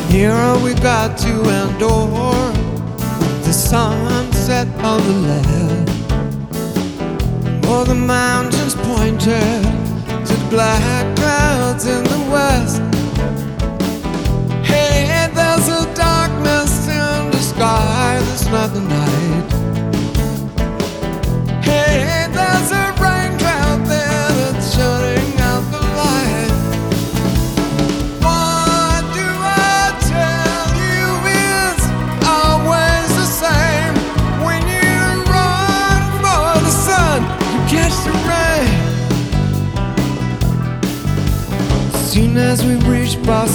Here we got to endure the sunset on the left, or the mountains pointed to the black clouds in the west. Hey, there's a darkness in the sky that's not the night. Hey, there's a rain cloud there that's shutting out the light. What do I tell you is always the same. When you run for the sun, you catch the rain. Soon as we reach Boston